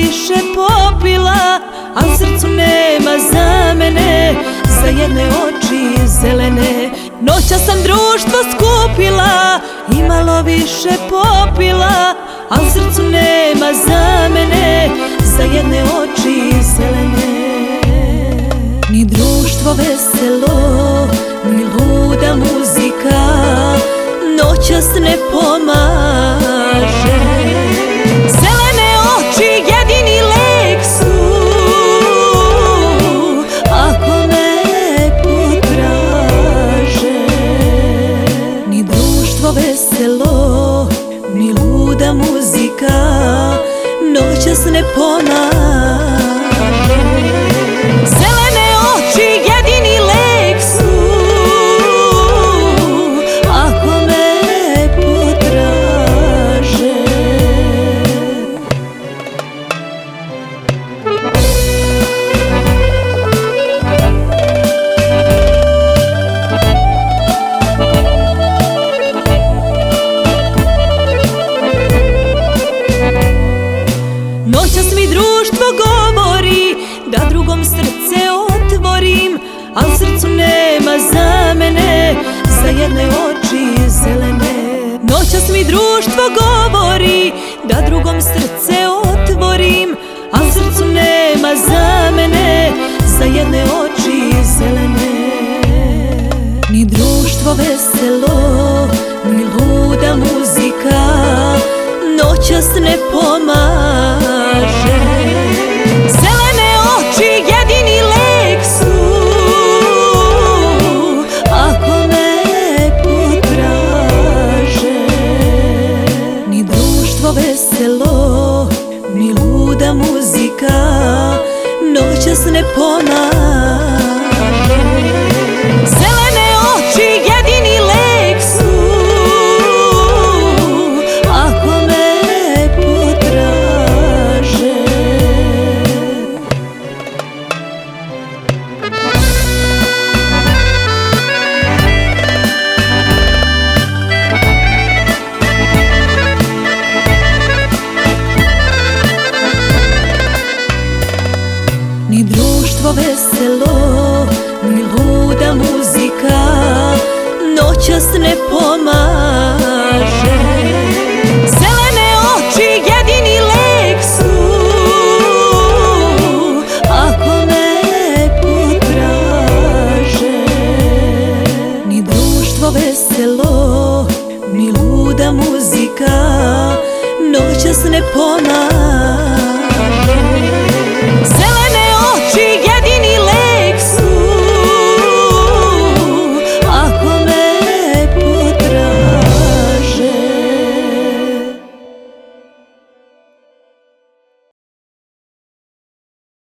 više popila, a u srcu nema za mene, za jedne oči zelene. Noća sam društvo skupila i malo više popila, a u srcu nema za mene, za jedne oči zelene. Ni društvo veselo, ni luda muzika noćas ne pomaže. Zelene oči jedini lek su, ako me potraže. Ni društvo veselo, ni luda muzika noćas ne pomaže. Zelene oči jedini lek su, ako me potraže. Noćas mi društvo govori da drugom srce otvorim, a u srcu nema za mene, za jedne oči zelene. Noćas mi društvo govori da drugom srce otvorim, a u srcu nema za mene, za jedne oči zelene. Ni društvo veselo, ni luda muzika noćas ne pomaže. Zelene oči jedini lek su, ako me potraže. Ni društvo veselo, ni luda muzika noćas ne pomaže. Zelene oči jedini lek su, ako me potraže. Ni društvo veselo, ni luda muzika noćas ne pomaže.